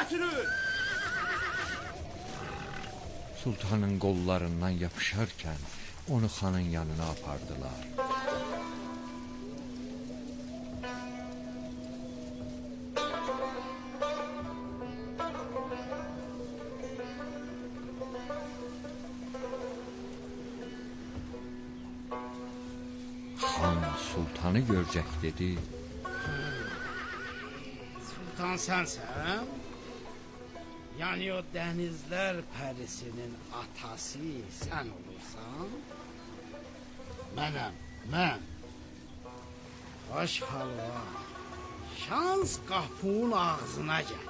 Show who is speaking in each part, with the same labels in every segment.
Speaker 1: götürün.
Speaker 2: Sultanın qollarından yapışarkən onu xanın yanına apardılar. Xan sultanı görcək dedi:
Speaker 3: Sultan sənsən? Yəni o dənizlər pərisinin atası sən olursan? Mənəm, mən. Xoş halva. Şans qapının ağzına gəl.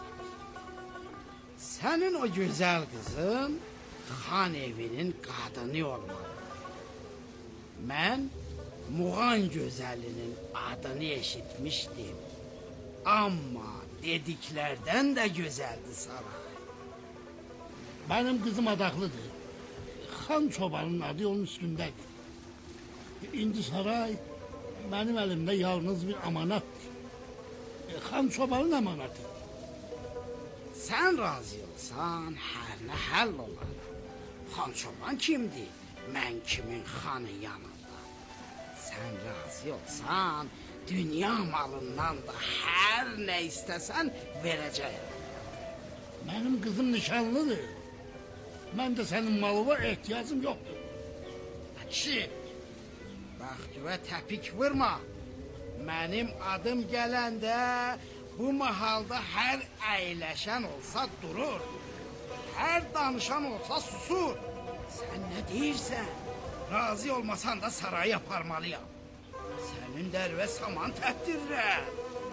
Speaker 3: Sənin o gözəl qızın xan evinin qadını olmalı. Mən Muğan gözəlinin adını eşitmişdim. Amma dediklərdən də gözəldir saray. Mənim qızım adaqlıdır. Xan çobanın adı onun üstündədir. İndi saray mənim əlimdə yalnız bir amanatdır. Xan çobanın əmanatı. Sən razı olsan, hər nə həll olar. Xan çoban kimdir? Mən kimin xanın yanında? Sən razı olsan, dünya malından da hər nə istəsən verəcəyəm. Mənim qızım nişanlıdır. Mən də sənin malıva ehtiyacım yoxdur. Kişi, bax güvə təpik vurma. Mənim adım gələndə bu mahalda hər əyləşən olsa durur. Hər danışan olsa susur. Sən nə deyirsən? Razı olmasan da saraya aparmalıyam. Sənin dərvə saman tətdirirəm.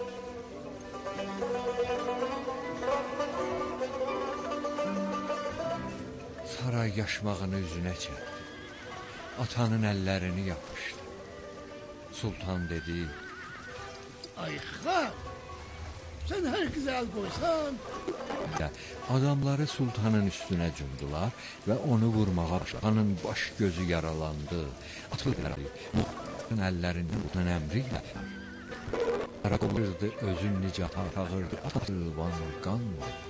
Speaker 2: Saray yaşmağını üzünə çəkdi. Atanın əllərini yapışdı. Sultan dedi:
Speaker 3: Ay xan, sən hər qıza əl qoysan.
Speaker 2: Adamları sultanın üstünə cumdular və onu vurmağa başladı. Xanın baş gözü yaralandı. Atıldı. Muğanın əllərindən tutan əmri ilə qırdı, özün nicata çağırdı. Atılvan qan.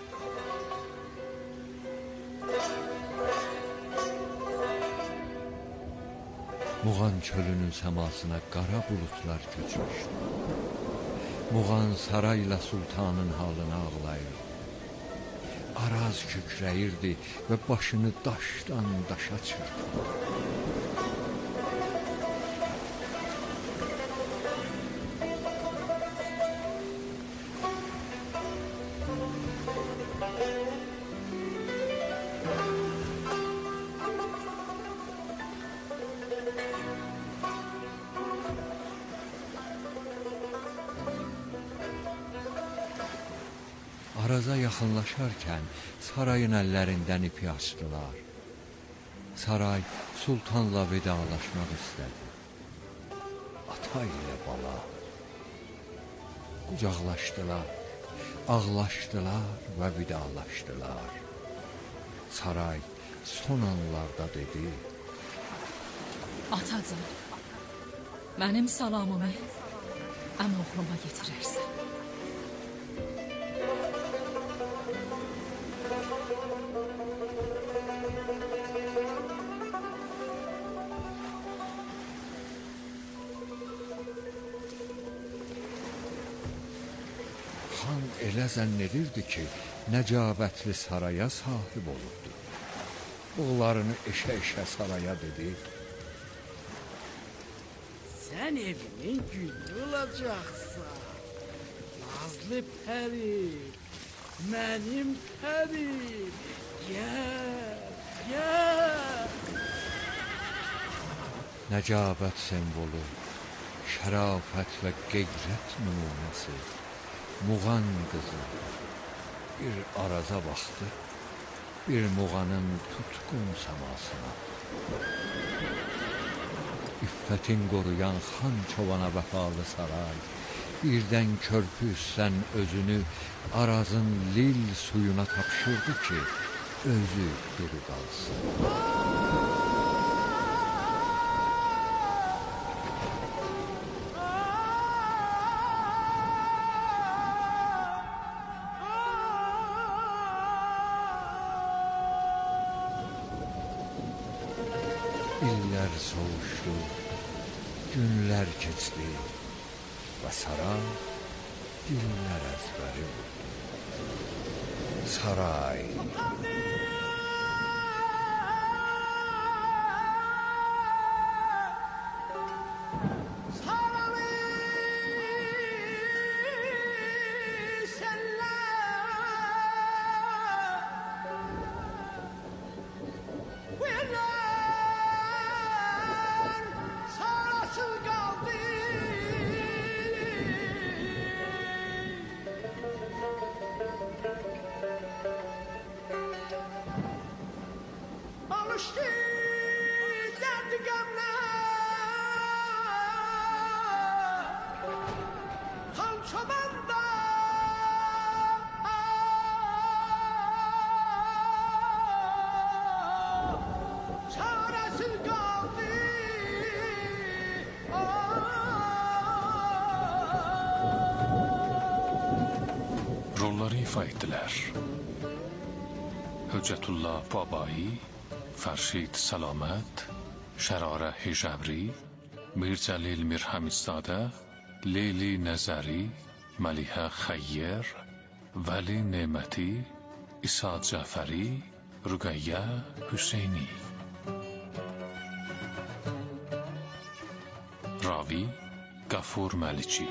Speaker 2: Muğan çölünün səmasına qara bulutlar köçmüşdü. Muğan sarayla sultanın halını ağlayırdı. Araz kükrəyirdi və başını daşdan daşa çırpdı. Araza yaxınlaşarkən sarayın əllərindən ipi açdılar. Saray sultanla vidalaşmaq istədi. Ata ilə bala qucaqlaşdılar, ağlaşdılar və vidalaşdılar. Saray son anlarda dedi:
Speaker 4: Atacan, mənim salamımı əmoğluma yetirərsən.
Speaker 2: Xan elə zənn edirdi ki, nəcabətli saraya sahib olubdu. Oğlarını eşə-eşə saraya dedi:
Speaker 3: Sən evimin gülü olacaqsan. Nazlı pərim, mənim pərim. Gəl, gəl.
Speaker 2: Nəcabət simvolu, şərafət və qeyrət nümunəsi, Muğan qızı bir araza baxdı, bir Muğanın tutqun səmasına. İffətin qoruyan xan çovana vəfalı saray, birdən körpü üstdən özünü Arazın lil suyuna tapşırdı ki, özü duru qalsın. İllər soğuşdu, günlər keçdi və saray dillər əzbəri oldu. Saray.
Speaker 1: Rolları ifa ettiler. Hüccetullah Babai, Ferşid Selamet, Şerare Hicabri, Mircelil Mirhamizade, Leyli Nezari, Meliha Khayyer, Veli Nemeti, İsa Caferi, Rugayye Hüseyni. Ravi Gafur Melici.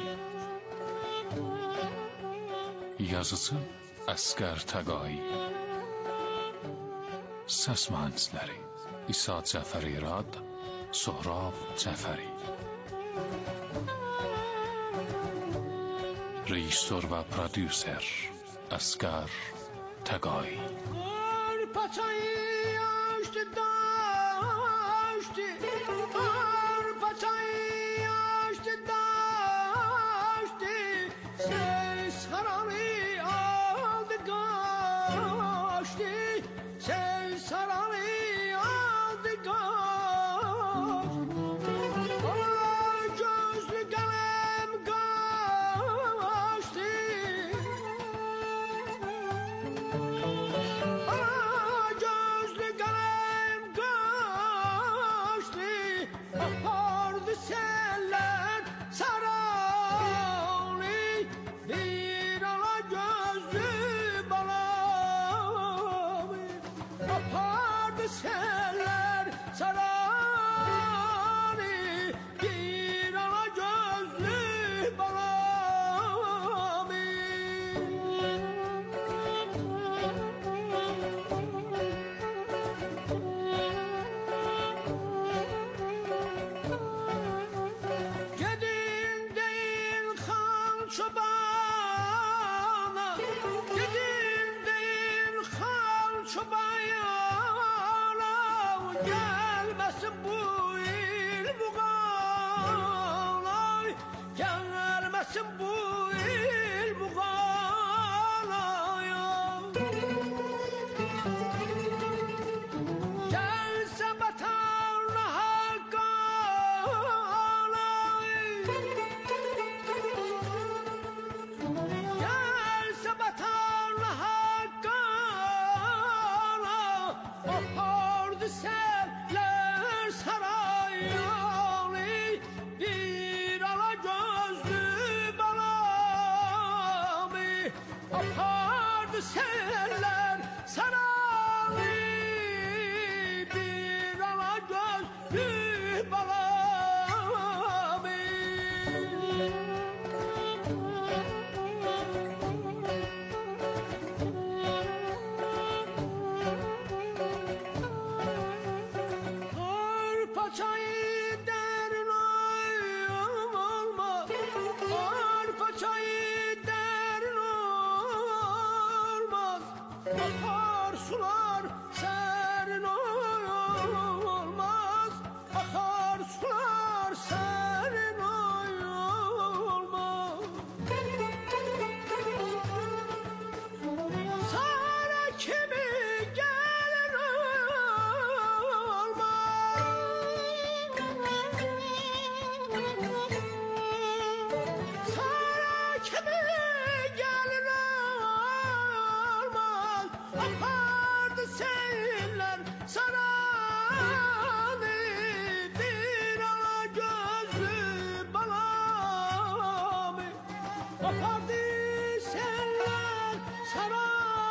Speaker 1: Yazıcı Əsqər Təqai. Səs mühəndisləri İsa Cəfəri Rad, Sohrab Cəfəri. Rejissor və prodüser Əsqər Təqai.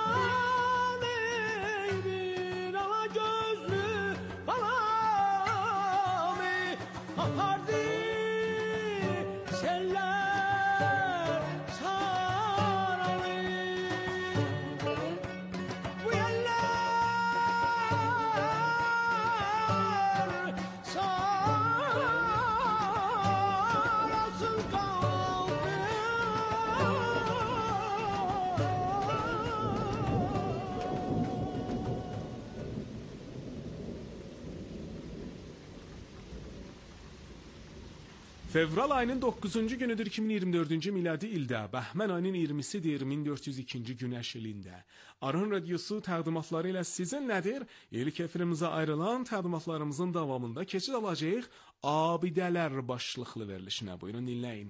Speaker 5: Fevral ayının 9-cu günüdür 2024-cü miladi ildə, Bəhmən ayının 20-sidir 1402-ci günəş ilində. Aran Radiosu təqdimatları ilə sizinlədir. İlk efirimizə ayrılan təqdimatlarımızın davamında keçid alacağıq Abidələr başlıqlı verilişinə. Buyurun dinləyin.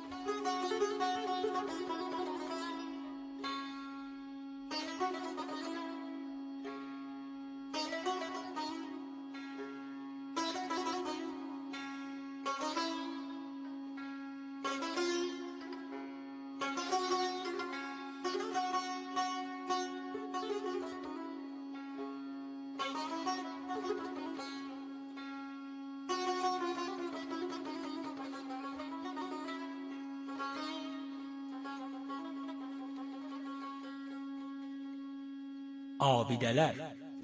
Speaker 6: Abidələr.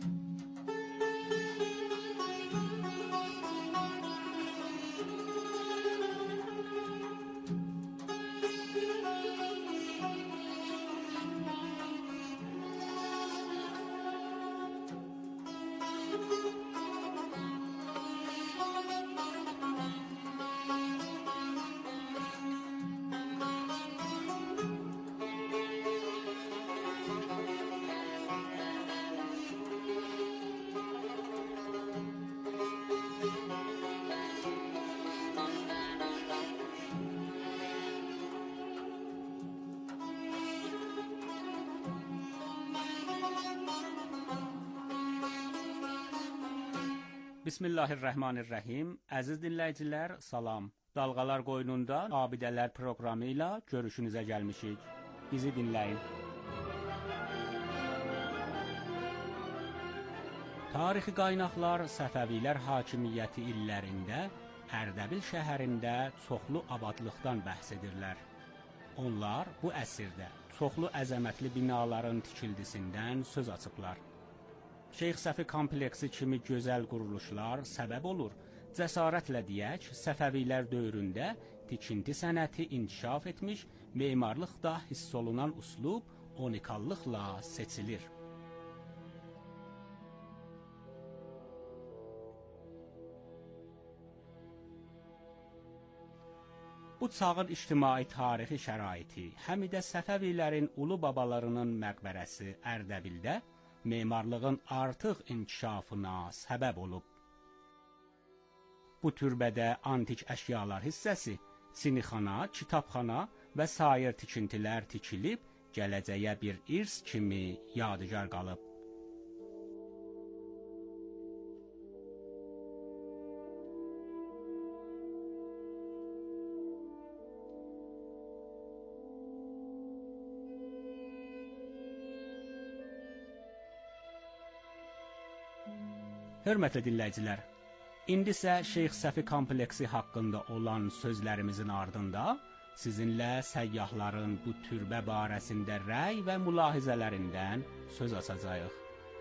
Speaker 6: Bismillahirrahmanirrahim. Əziz dinləyicilər, salam. Dalğalar qoynunda Abidələr proqramı ilə görüşünüzə gəlmişik. Bizi dinləyin. Tarixi qaynaqlar Səfəvilər hakimiyyəti illərində Ərdəbil şəhərində çoxlu abadlıqdan bəhs edirlər. Onlar bu əsrdə çoxlu əzəmətli binaların tikildisindən söz açıblar. Şeyx Səfi kompleksi kimi gözəl quruluşlar səbəb olur. Cəsarətlə deyək, Səfəvilər dövründə tikinti sənəti inkişaf etmiş, memarlıqda hiss olunan üslub unikallıqla seçilir. Bu çağın ictimai tarixi şəraiti, həm də Səfəvilərin ulu babalarının məqbərəsi Ərdəbildə memarlığın artıq inkişafına səbəb olub. Bu türbədə antik əşyalar hissəsi, sinixana, kitabxana və sair tikintilər tikilib, gələcəyə bir irs kimi yadigar qalıb. Hörmətli dinləyicilər, indi isə Şeyx Səfi kompleksi haqqında olan sözlərimizin ardında sizinlə səyyahların bu türbə barəsində rəy və mülahizələrindən söz açacağıq.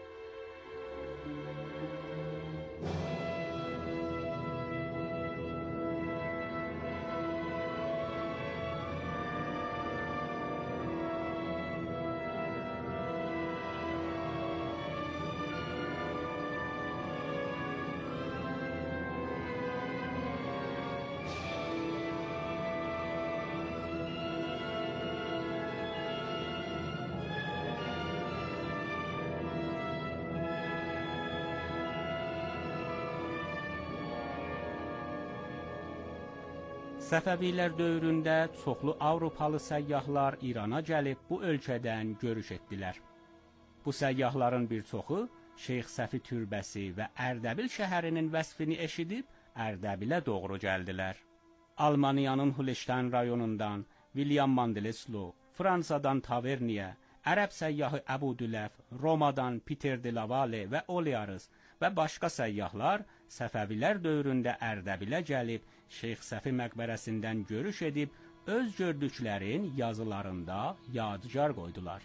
Speaker 6: Səfəvilər dövründə çoxlu Avropalı səyyahlar İrana gəlib bu ölkədən görüş etdilər. Bu səyyahların bir çoxu Şeyx Səfi türbəsi və Ərdəbil şəhərinin vəsfini eşidib Ərdəbilə doğru gəldilər. Almaniyanın Hulstein rayonundan William Mandelslo, Fransadan Taverniyə, Ərəb səyyahı Əbu Düləf, Romadan Peter de la Valle və Oliarız və başqa səyyahlar Səfəvilər dövründə Ərdəbilə gəlib, Şeyx Səfi məqbərəsindən görüş edib, öz gördüklərin yazılarında yadigar qoydular.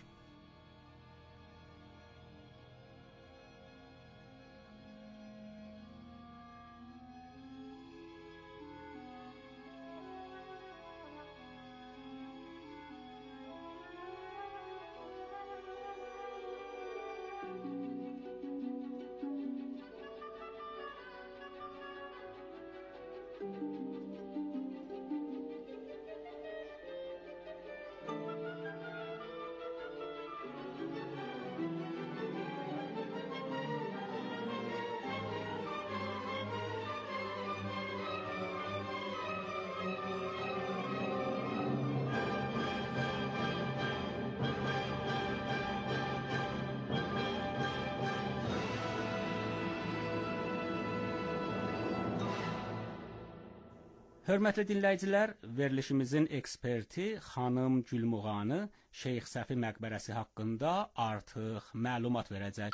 Speaker 6: Hörmətli dinləyicilər, verilişimizin eksperti xanım Gülmuğanı Şeyx Səfi məqbərəsi haqqında artıq məlumat verəcək.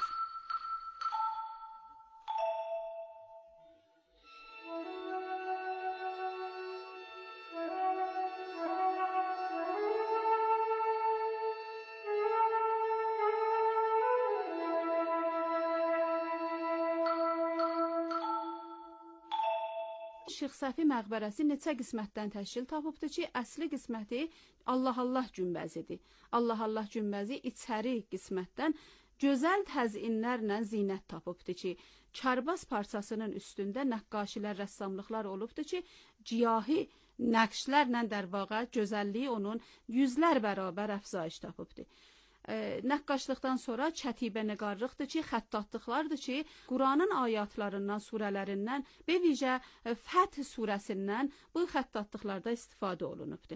Speaker 7: Şeyx Səfi məqbərəsi neçə qismətdən təşkil tapıbdır ki, əsli qisməti Allah günbəzidir. Allah günbəzi içəri qismətdən gözəl təzyiinlərlə zinət tapıbdır ki, Kərbas parçasının üstündə nəqqaşilər, rəssamlıqlar olubdur ki, ciyahi nəqşlərlə dərvaqa gözəlliyi onun yüzlər bərabər əfzayış tapıbdır. Nəqqaşlıqdan sonra çətibə nəqarlıqdır ki, xəttatlıqlardır ki, Quranın ayatlarından, surələrindən və vicə Fəth surəsindən bu xəttatlıqlarda istifadə olunubdur.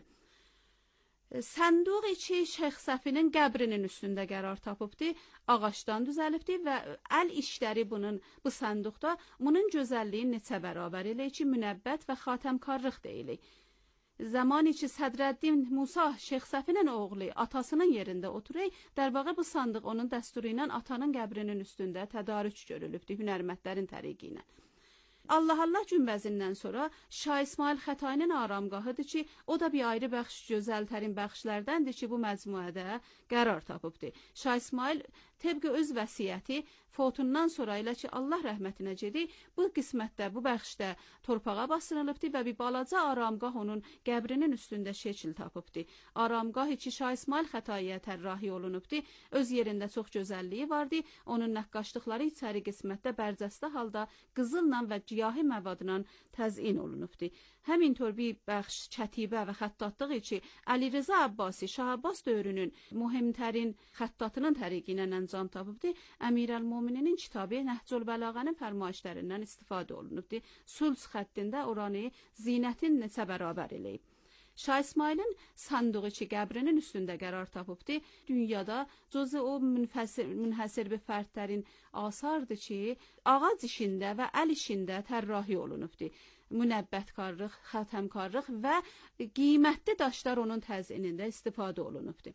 Speaker 7: Sənduq ki, Şeyx Səfinin qəbrinin üstündə qərar tapıbdır, ağaçdan düzəlibdir və əl işləri bu sənduqda bunun gözəlliyi neçə bərabər elə ki, münəbbət və xatəmkarlıq deyilir. Zamanı ki Sədrəddin Musa Şeyx Səfinin oğlu atasının yerində oturur, dərvaqa bu sandıq onun dəsturu ilə atanın qəbrinin üstündə tədarük görülübdür hünərmətlərin təriqi ilə. Allah günbəzindən sonra Şah İsmail Xətainin aramgahıdır ki, o da bir ayrı bəxş, gözəltərin bəxşlərdəndir ki, bu məcmuədə qərar tapıbdır. Şah İsmail təbqə öz vəsiyyəti fotundan sonra elə ki, Allah rəhmətinə gedir, bu qismətdə, bu bəxşdə torpağa basırılıbdır və bir balaca aramgah onun qəbrinin üstündə şəkil tapıbdır. Aramgah ki, Şah İsmail Xətaiyə tərrahi olunubdur, öz yerində çox gözəlliyi vardır, onun nəqqaşlıqları içəri qismətdə bərcəstə halda qızılla və ciyahi məvadla təzyin olunubdur. Həmintor bir bəxş, çətibə və xəttatlıq ki, Əli Rıza Abbasi, Şah Abbas dövrünün mühimtərin xəttatının təriqi ilə əncam tapıbdır. Əmirəl-Mömininin kitabı Nəhcül Bəlağənin fərmayişlərindən istifadə olunubdur. Sulh xəttində oranı zinətin neçə bərabər eləyib. Şah İsmailin sandığı ki, qəbrinin üstündə qərar tapıbdır. Dünyada cüzü o münhəsir bir fərdlərin asardır ki, ağac işində və əl işində tərrahi olunubdur. Münəbbətkarlıq, xətəmkarlıq və qiymətli daşlar onun təzyinində istifadə olunubdur.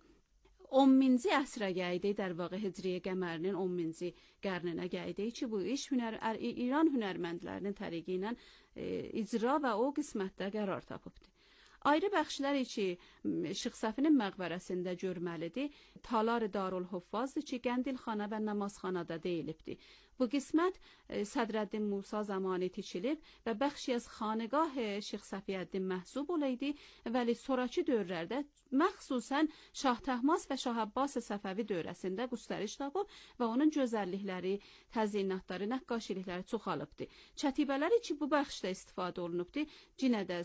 Speaker 7: 10-ci əsrə gəldi, dərvaqa Hicriyə qəmərinin 10-ci qarnına gəldi ki, bu iş İran hünərməndlərinin təriqi ilə icra və o qismətdə qərar tapıbdır. Ayrı bəxşlər ki, Şeyx Səfinin məqbərəsində görməlidir. Talar Darul Huffazdır ki, Qəndilxana və Namazxanada deyilibdir. Bu qismət Sədrəddin Musa zamanı tikilib və bəxşi az xanəgah Şeyx Səfiyyəddin məhsub olaydı, vəli sonrakı dövrlərdə məxsusən Şah Təhmas və Şah Abbas Səfəvi dövrəsində qüstəriş tapıb və onun gözəllikləri, təzyinatları, nəqqaşilikləri çoxalıbdır. Çətibələri ki, bu bəxşdə istifadə olunubdur, cinə də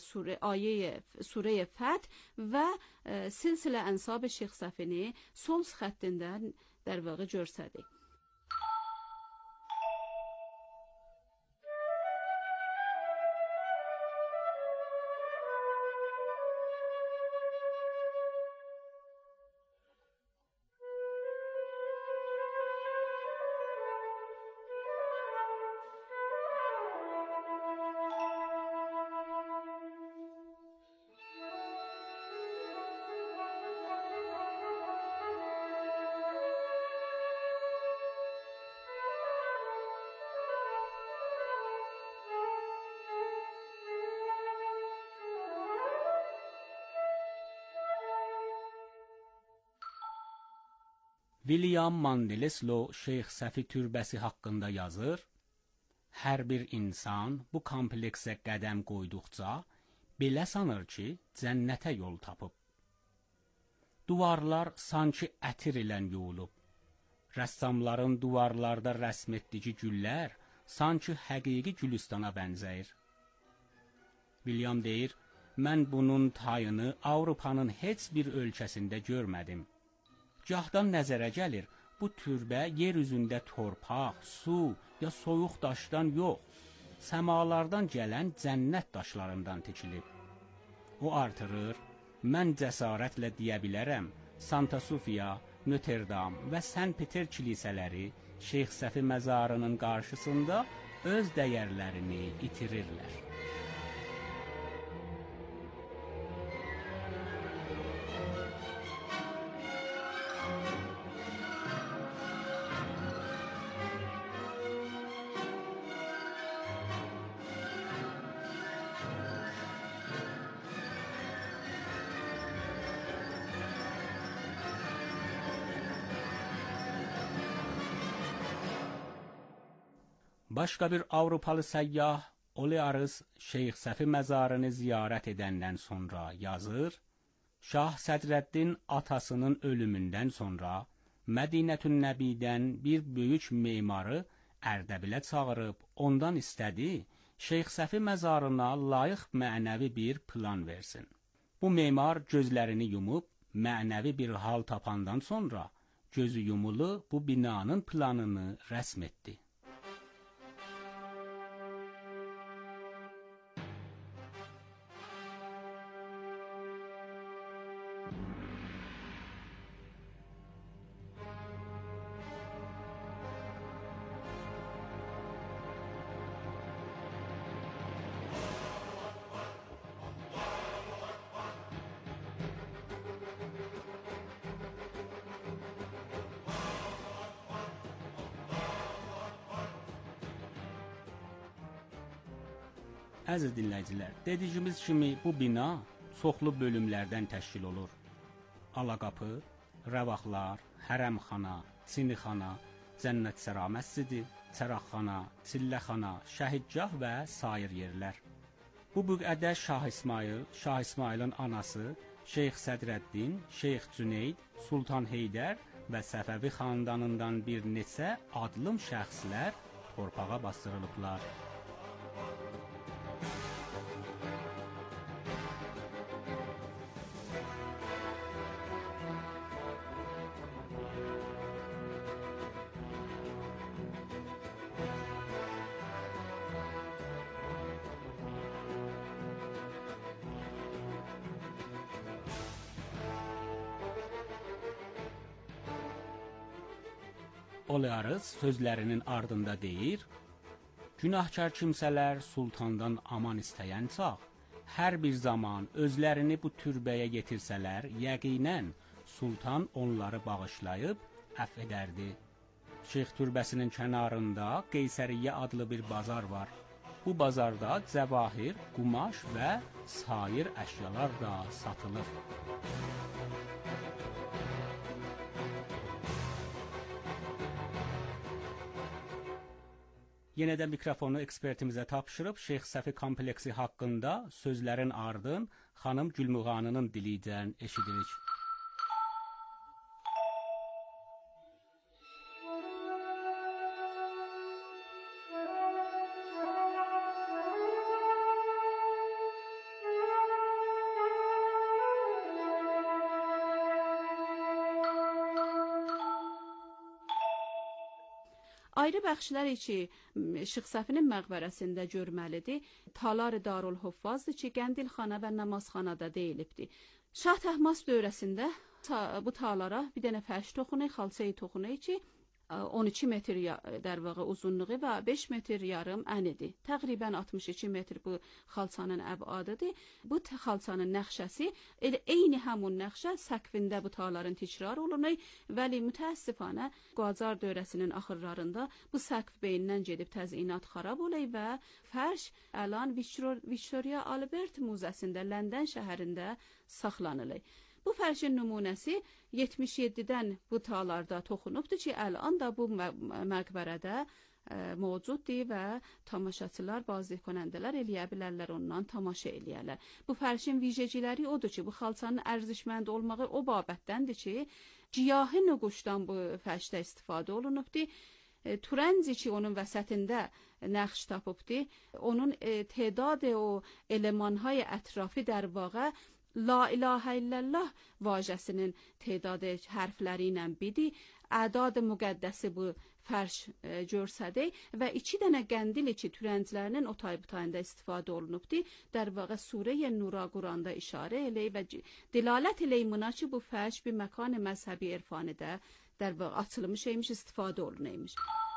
Speaker 7: Surə-i Fəth və Silsilə Ənsab-ı Şeyx Səfini sol xəttindən dərvağı görsədik.
Speaker 6: William Mandeleslo Şeyx Səfi türbəsi haqqında yazır: Hər bir insan bu kompleksə qədəm qoyduqca belə sanır ki, cənnətə yol tapıb. Duvarlar sanki ətir ilə yuyulub. Rəssamların duvarlarda rəsm etdiyi güllər sanki həqiqi gülüstana bənzəyir. William deyir, mən bunun tayını Avropanın heç bir ölkəsində görmədim. Gahdan nəzərə gəlir, bu türbə yer üzündə torpaq, su ya soyuq daşdan yox, səmalardan gələn cənnət daşlarından tikilib. O artırır, mən cəsarətlə deyə bilərəm, Santa Sofia, Notre Dame və Saint Peter kilsələri Şeyx Səfi məzarının qarşısında öz dəyərlərini itirirlər. Başqa bir Avropalı səyyah Olearız Şeyx Səfi məzarını ziyarət edəndən sonra yazır, Şah Sədrəddin atasının ölümündən sonra Mədinətün Nəbidən bir böyük memarı Ərdəbilə çağırıb ondan istədi, Şeyx Səfi məzarına layiq mənəvi bir plan versin. Bu memar gözlərini yumub mənəvi bir hal tapandan sonra gözü yumulu bu binanın planını rəsm etdi. Əziz dinləyicilər, dediyimiz kimi bu bina çoxlu bölümlərdən təşkil olur. Alaqapı, rəvaqlar, hərəmxana, çinixana, Cənnətsəra məscidi, çəraqxana, çilləxana, şəhidgah və sair yerlər. Bu büqədə Şah İsmayıl, Şah İsmayılın anası, Şeyx Sədrəddin, Şeyx Cüneyd, Sultan Heydər və Səfəvi xandanından bir neçə adlım şəxslər torpağa bastırılıblar. Olearız sözlərinin ardında deyir, günahkar kimsələr sultandan aman istəyən çağ, hər bir zaman özlərini bu türbəyə yetirsələr, yəqinən sultan onları bağışlayıb əfv edərdi. Şeyx türbəsinin kənarında Qeysəriyyə adlı bir bazar var. Bu bazarda cəvahir, qumaş və sair əşyalar da satılır. Yenə də mikrofonu ekspertimizə tapşırıb Şeyx Səfi kompleksi haqqında sözlərin ardın xanım Gülmuğanının dilindən eşidirik.
Speaker 7: Ayrı bəxşlər ki, Şeyx Səfinin məqbərəsində görməlidir. Talar-ı Darülhuffazdır ki, qəndilxana və namazxanada deyilibdir. Şah Təhmas dövrəsində bu talara bir dənə fərş toxunu, xalçayı toxunu ki, 12 metr dərvağı uzunluğu və 5 metr yarım ənidir. Təqribən 62 metr bu xalçanın əbadıdır. Bu xalçanın nəqşəsi elə eyni həmin nəqşə səqfində bu tağların təkrar olunur. Vəli mütəəssifanə Qacar dövrəsinin axırlarında bu səqf beyindən gedib təzyiqat xarab olub və fərş əlan Victoria Albert Müzəsində London şəhərində saxlanılır. Bu fərşin nümunəsi 77-dən bu talarda toxunubdur ki, əlan da bu məqbərədə mövcuddur və tamaşaçılar, bazı konəndələr eləyə bilərlər, ondan tamaşa eləyərlər. Bu fərşin vijeciləri odur ki, bu xalçanın ərzişmənd olmağı o babətdəndir ki, ciyahi nüquşdan bu fərşdə istifadə olunubdur. Turenci ki onun vəsətində nəqş tapıbdır, onun tədadı o elemanهای ətrafi در واقع La ilahe illallah vacəsinin tədadı hərfləri ilə bidi, ədad müqəddəsi bu fərş görsədi və 2 dənə qəndili ki, türənclərinin o tayında istifadə olunubdur, در واقع surə Nura Quranda işarə eləyir və dilalət eləyir buna ki, bu fərş bir məkan məzhəbi irfanidə در واقع açılmış imiş, istifadə olunaymış.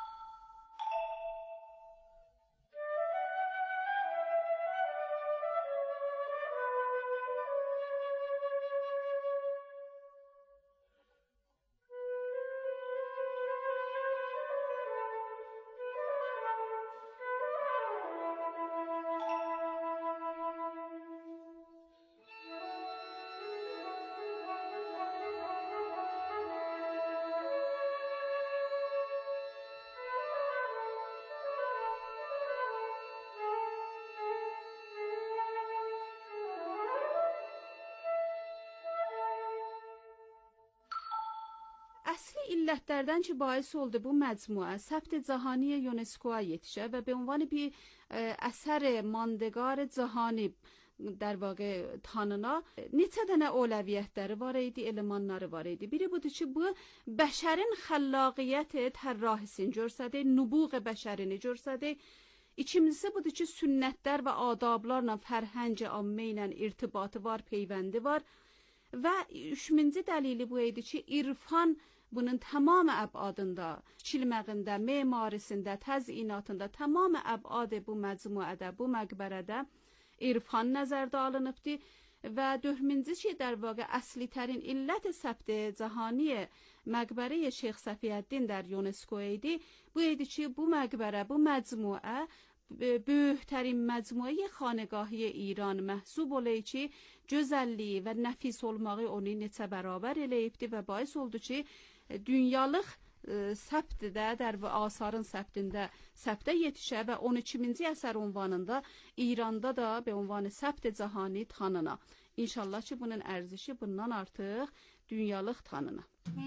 Speaker 7: Əsli illətlərdən ki, bahis oldu bu məcmuə ثبت جهانی یونسکو'ya yetişə və به عنوان bir əsər ماندگار جهانی در واقع tanına neçə dənə oləviyyətləri var idi, elemanları var idi. Biri budur ki, bu bəşərin xəllaqiyyət tərrahisini görsədi, nubuğ bəşərini görsədi. İkincisi budur ki, sünnətlər və adablarla fərhəng ammə ilə irtibatı var, peyvəndi var. Və üçüncü dəlili bu idi ki, irfan bunun tamam əbadında, çilməğində, memarisində, təzyiinatında, tamam əbadı bu məcmuədə, bu məqbərədə irfan nəzərdə alınıbdır. Və dördüncü ki, در واقع اصلی ترین علت ثبت جهانی مقبره شیخ صفی‌الدین در یونسکو idi. Bu idi ki, bu məqbərə, bu məcmuə böyüklərin məcmuəyə xanəgahı İran məhsub olayı ki, gözəlliyi və nəfis olmağı onu neçə bərabər eləyibdir və bahis oldu ki, dünyalıq səbtdə, asarın səbtində səbtə yetişə və 12-ci əsər ünvanında İranda da be ünvanı səbt cahani tanına. İnşallah ki, bunun ərzişi bundan artıq dünyalıq tanına.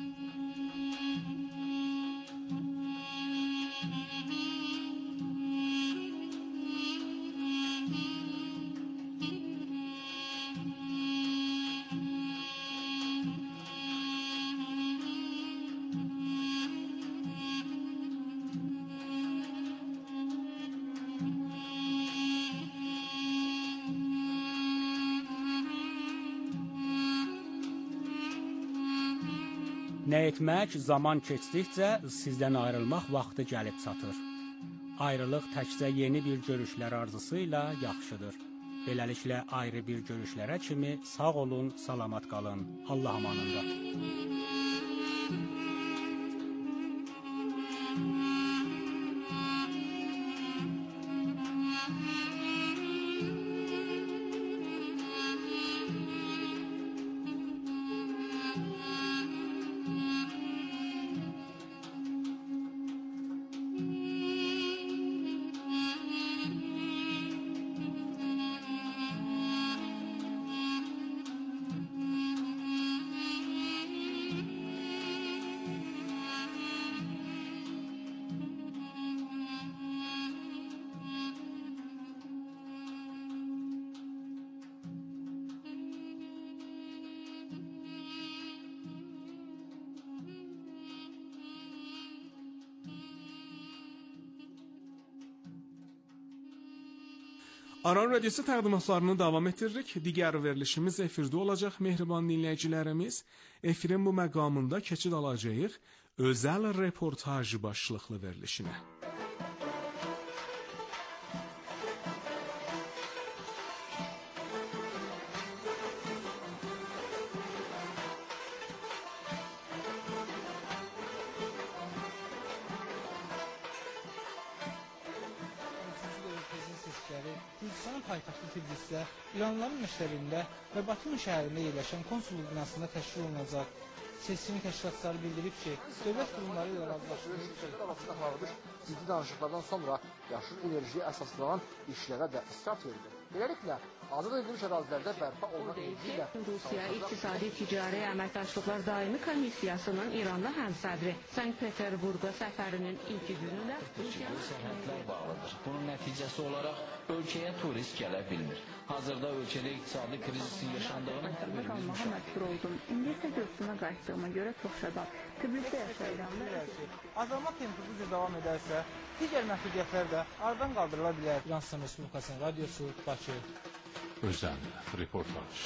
Speaker 6: Nə etmək, zaman keçdikcə sizdən ayrılmaq vaxtı gəlib çatır. Ayrılıq təkcə yeni bir görüşlər arzusu ilə yaxşıdır. Beləliklə ayrı bir görüşlərə kimi sağ olun, salamat qalın. Allah amanında.
Speaker 5: Aran Radyosu təqdimatlarını davam etdiririk. Digər verilişimiz efirdə olacaq. Mehriban dinləyicilərimiz, efirin bu məqamında keçid alacağıq özəl reportaj başlıqlı verilişinə.
Speaker 6: Gülşən
Speaker 8: İran paytaxtı Tiflisdə, İranlıların məşrəbində və Batum şəhərində yerləşən konsulluq binasında təşkil olunacaq. Seçkin təşkilatları bildirib ki, dövlət qurumları ilə razılaşdırılmış ciddi danışıqlardan sonra yaşıl enerjiyə əsaslanan işlərə də start verilir. Beləliklə, azad edilmiş ərazilərdə bərpa olunan enerji ilə
Speaker 9: Rusiya İqtisadi Ticari Əməkdaşlıqlar Daimi Komissiyasının İranlı həmsədri Sankt-Peterburqa səfərinin ilk günündə
Speaker 10: sərhədlər bağlıdır. Bunun nəticəsi olaraq ölkəyə turist gələ bilmir. Hazırda ölkədə iqtisadi krizisin yaşandığını hər birimiz
Speaker 9: müşahidə oldum. İndi isə görsünə qayıtdığıma görə çox şadam. Tbilisidə yaşayıram.
Speaker 8: Azalma tempi bu cür davam edərsə, digər məhdudiyyətlər də aradan qaldırıla bilər. İran Respublikasının radiosu Bakı.
Speaker 1: Özel reportaj.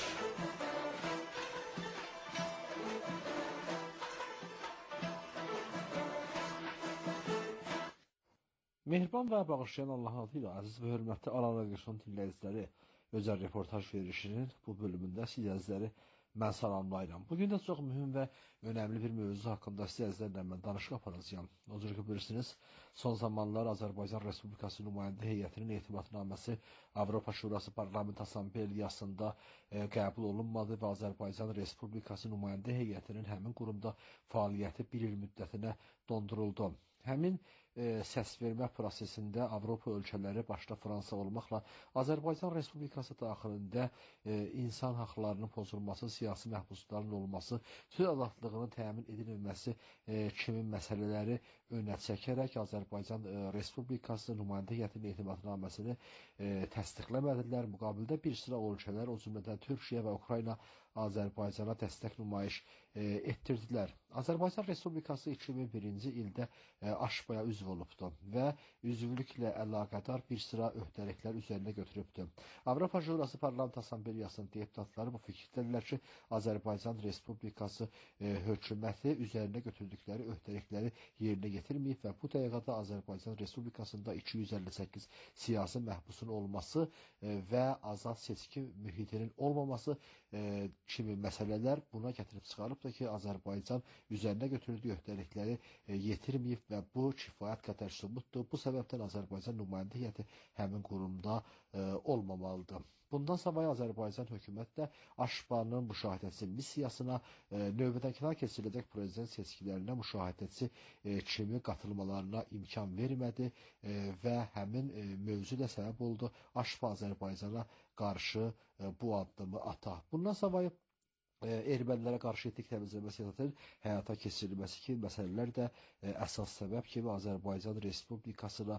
Speaker 11: Mehriban və bağışlayan Allahın adıyla əziz və hörmətli Alan Rəqəşon dinləyiciləri, özəl reportaj verilişinin bu bölümündə siz əzizləri mən salamlayıram. Bugün də çox mühüm və önəmli bir mövzu haqqında siz əzizlərlə mən danışıq aparacağım. O cür ki, bilirsiniz, son zamanlar Azərbaycan Respublikası nümayəndə heyətinin etibatnaməsi Avropa Şurası Parlament Assambleyasında qəbul olunmadı və Azərbaycan Respublikası nümayəndə heyətinin həmin qurumda fəaliyyəti bir il müddətinə donduruldu. Həmin səsvermə prosesində Avropa ölkələri, başda Fransa olmaqla Azərbaycan Respublikası daxilində insan haqlarının pozulması, siyasi məhbusların olması, söz azadlığının təmin edilməsi kimi məsələləri önə çəkərək Azərbaycan Respublikası nümayəndə heyətinin etimadnaməsini təsdiqləmədilər. Müqabildə bir sıra ölkələr, o cümlədən Türkiyə və Ukrayna Azərbaycana dəstək nümayiş etdirdilər. Azərbaycan Respublikası 2001-ci ildə Aşbaya üzv olubdu və üzvlüklə əlaqədar bir sıra öhdəliklər üzərinə götürübdü. Avropa Şurası Parlament Assambleyasının deputatları bu fikirdədirlər ki, Azərbaycan Respublikası hökuməti üzərinə götürdükləri öhdəlikləri yerinə getirməyib və bu dəqiqədə Azərbaycan Respublikasında 258 siyasi məhbusun olması və azad seçki mühitinin olmaması kimi məsələlər buna gətirib çıxarıbdır ki, Azərbaycan üzərinə götürdüyü öhdəlikləri yetirməyib və bu kifayət qədər sübutdur. Bu səbəbdən Azərbaycan nümayəndə heyəti həmin qurumda olmamalıdır. Bundan savayı Azərbaycan hökuməti də Aşbanın müşahidəçi missiyasına növbədənkənar keçiriləcək prezident seçkilərinə müşahidəçi kimi qatılmalarına imkan vermədi və həmin mövzu da səbəb oldu Aşba Azərbaycana qarşı bu addımı ata. Bundan savayı ermənilərə qarşı etnik təmizləmə siyasətinin həyata keçirilməsi kimi məsələlər də əsas səbəb kimi Azərbaycan Respublikasına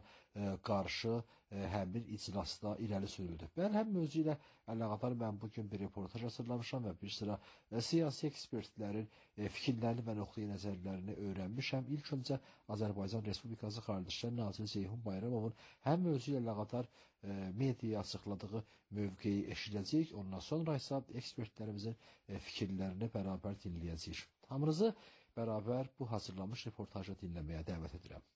Speaker 11: qarşı həmin iclasda irəli sürüldü. Mən həm mövzu ilə əlaqədar mən bugün bir reportaj hazırlamışam və bir sıra siyasi ekspertlərin fikirlərini və nöqteyi nəzərlərini öyrənmişəm. İlk öncə Azərbaycan Respublikası Xarici İşlər Naziri Ceyhun Bayramovun həm mövzu ilə əlaqədar mediaya açıqladığı mövqeyi eşidəcəyik. Ondan sonra isə ekspertlərimizin fikirlərini bərabər dinləyəcəyik. Hamınızı bərabər bu hazırlanmış reportajı dinləməyə dəvət edirəm.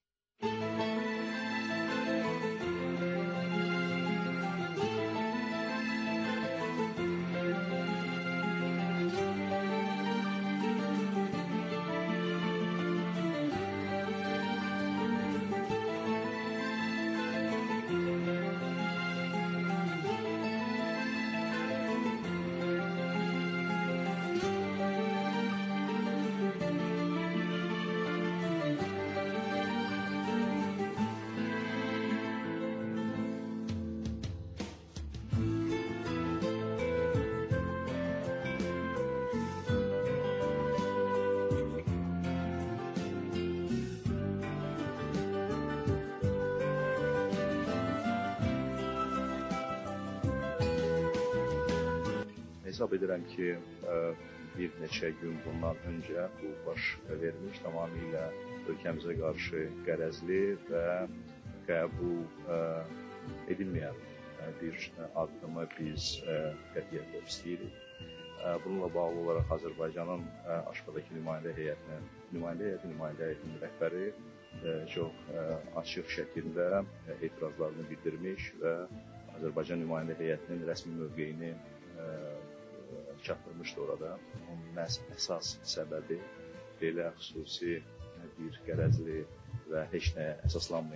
Speaker 12: Hesab edirəm ki, bir neçə gün bundan öncə bu baş vermiş, tamamilə ölkəmizə qarşı qərəzli və qəbul edilməyən bir addımı biz qətiyyətlə istəyirik. Bununla bağlı olaraq Azərbaycanın Aşbadakı nümayəndə heyətinin rəhbəri çox açıq şəkildə etirazlarını bildirmiş və Azərbaycan nümayəndə heyətinin rəsmi mövqeyini çatdırmışdı orada. Onun əsas səbəbi belə xüsusi bir qərəzli və heç nəyə əsaslanmayan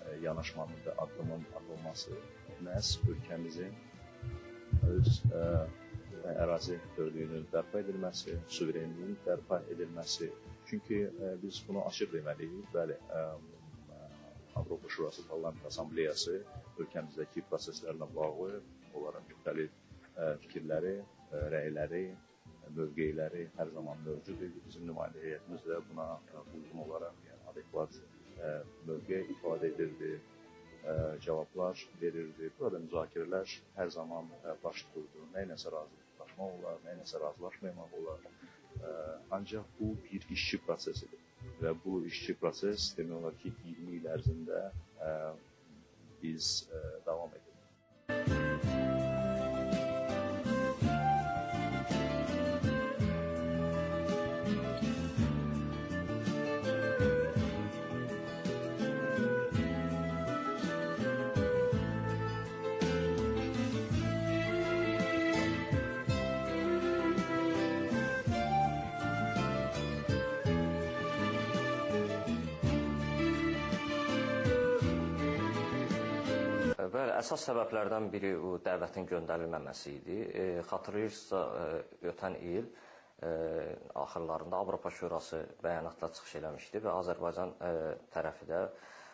Speaker 12: yanaşmanın və addımın atılması məhz ölkəmizin öz ərazi bütövlüyünün bərpa edilməsi, suverenliyin bərpa edilməsi. Çünki biz bunu açıq deməliyik. Bəli, Avropa Şurası Parlament Assambleyası ölkəmizdəki proseslərlə bağlı olaraq müxtəlif fikirləri, rəyləri, mövqeyləri hər zaman mövcud idi. Bizim nümayəndə heyətimiz də buna uyğun olaraq adekvat mövqe ifadə edirdi, cavablar verirdi. Burada müzakirələr hər zaman baş tuturdu. Nə ilə razılaşmaq olar, nə ilə razılaşmamaq olar. Ancaq bu bir işçi prosesidir və bu işçi proses demək olar ki, 20 il ərzində biz davam edirik.
Speaker 13: Bəli, əsas səbəblərdən biri o dəvətin göndərilməməsi idi. Xatırlayırsınızsa, ötən il axırlarında Avropa Şurası bəyanatla çıxış eləmişdi və Azərbaycan tərəfi də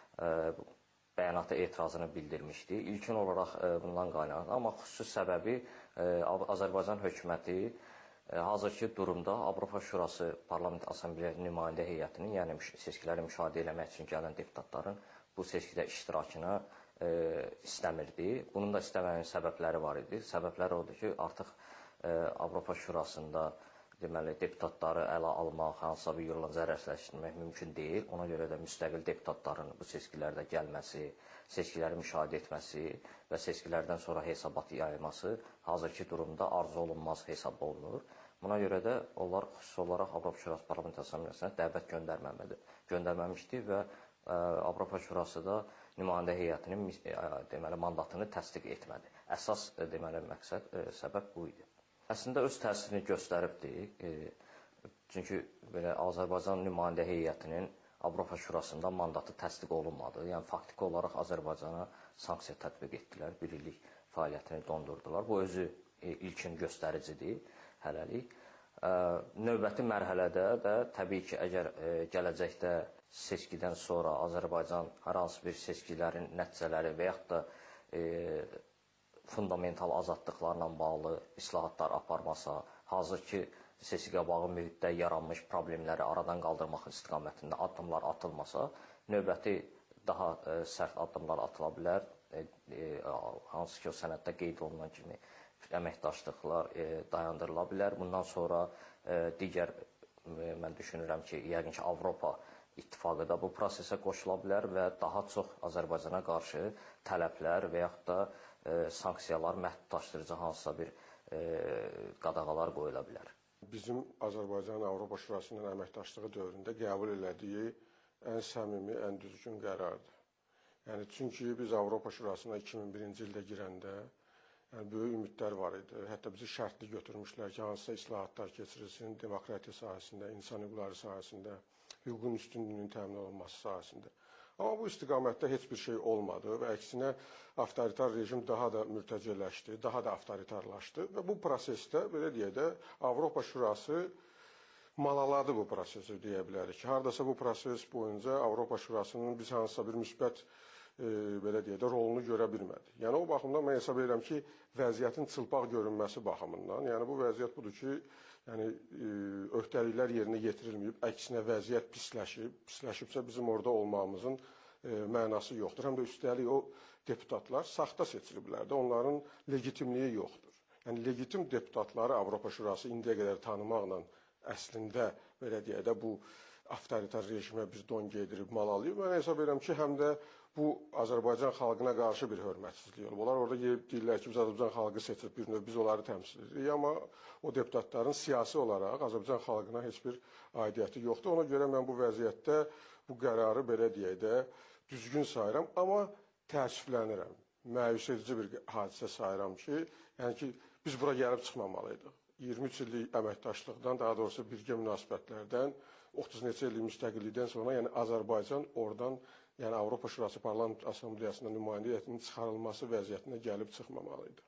Speaker 13: bəyanata etirazını bildirmişdi. İlkin olaraq bundan qaynaqlanır. Amma xüsusi səbəbi Azərbaycan hökuməti hazırki durumda Avropa Şurası Parlament Assambleyası nümayəndə heyətinin, yəni seçkiləri müşahidə eləmək üçün gələn deputatların bu seçkidə iştirakını istəmirdi. Bunun da istəməyin səbəbləri var idi. Səbəbləri odur ki, artıq Avropa Şurasında deməli deputatları ələ almaq, hansısa bir yolla zərərsizləşdirmək mümkün deyil. Ona görə də müstəqil deputatların bu seçkilərdə gəlməsi, seçkiləri müşahidə etməsi və seçkilərdən sonra hesabat yayılması hazırki durumda arzu olunmaz hesab olunur. Buna görə də onlar xüsusi olaraq Avropa Şurası Parlament Assambleyasına dəvət göndərməmişdi və Avropa Şurası da nümayəndə heyətinin deməli mandatını təsdiq etmədi. Əsas deməli məqsəd, səbəb bu idi. Əslində öz təsirini göstəribdi. Çünki belə Azərbaycan nümayəndə heyətinin Avropa Şurasında mandatı təsdiq olunmadı. Yəni faktiki olaraq Azərbaycana sanksiya tətbiq etdilər, bir illik fəaliyyətini dondurdular. Bu özü ilkin göstəricidir hələlik. Növbəti mərhələdə də təbii ki, əgər gələcəkdə seçkidən sonra Azərbaycan hər hansı bir seçkilərin nəticələri və yaxud da fundamental azadlıqlarla bağlı islahatlar aparmasa, hazırki seçki qabağı mühitdə yaranmış problemləri aradan qaldırmaq istiqamətində addımlar atılmasa, növbəti daha sərt addımlar atıla bilər. Hansı ki, o sənəddə qeyd olunan kimi əməkdaşlıqlar dayandırıla bilər. Bundan sonra digər, mən düşünürəm ki, yəqin ki, Avropa İttifaqı da bu prosesə qoşula bilər və daha çox Azərbaycana qarşı tələblər və yaxud da sanksiyalar, məhdudlaşdırıcı hansısa bir qadağalar qoyula bilər.
Speaker 14: Bizim Azərbaycan Avropa Şurası ilə əməkdaşlığı dövründə qəbul elədiyi ən səmimi, ən düzgün qərardır. Yəni, çünki biz Avropa Şurasına 2001-ci ildə girəndə böyük ümidlər var idi. Hətta bizi şərtli götürmüşlər ki, hansısa islahatlar keçirilsin, demokratiya sahəsində, insan hüquqları sahəsində, hüququn üstünlüyünün təmin olunması sahəsində. Amma bu istiqamətdə heç bir şey olmadı və əksinə avtoritar rejim daha da mürtəcələşdi, daha da avtoritarlaşdı və bu prosesdə, belə deyək də, Avropa Şurası malaladı bu prosesi deyə bilərik ki, hardasa bu proses boyunca Avropa Şurasının biz hansısa bir müsbət belə deyək də, rolunu görə bilmədi. Yəni, o baxımdan mən hesab edirəm ki, vəziyyətin çılpaq görünməsi baxımından, yəni bu vəziyyət budur ki, yəni öhdəliklər yerinə yetirilməyib, əksinə vəziyyət pisləşibsə bizim orada olmağımızın mənası yoxdur. Həm də üstəlik o deputatlar saxta seçiliblər də, onların legitimliyi yoxdur. Yəni, legitim deputatları Avropa Şurası indiyə qədər tanımaqla əslində, belə deyək də, bu avtoritar rejimə bir don geydirib malalayıb. Mən hesab edirəm ki, həm də bu Azərbaycan xalqına qarşı bir hörmətsizlik olub. Onlar orada deyirlər ki, biz Azərbaycan xalqı seçib bir növ, biz onları təmsil edirik. Amma o deputatların siyasi olaraq Azərbaycan xalqına heç bir aidiyyəti yoxdur. Ona görə mən bu vəziyyətdə bu qərarı belə deyək də düzgün sayıram. Amma təəssüflənirəm. Məyus edici bir hadisə sayıram ki, yəni ki, biz bura gəlib çıxmamalıydıq. 23 illik əməkdaşlıqdan, daha doğrusu birgə münasibətlərdən 30 neçə illik müstəqillikdən sonra, yəni Azərbaycan oradan, yəni Avropa Şurası Parlament Assambleyasında nümayəndə heyətinin çıxarılması vəziyyətinə gəlib çıxmamalı idi.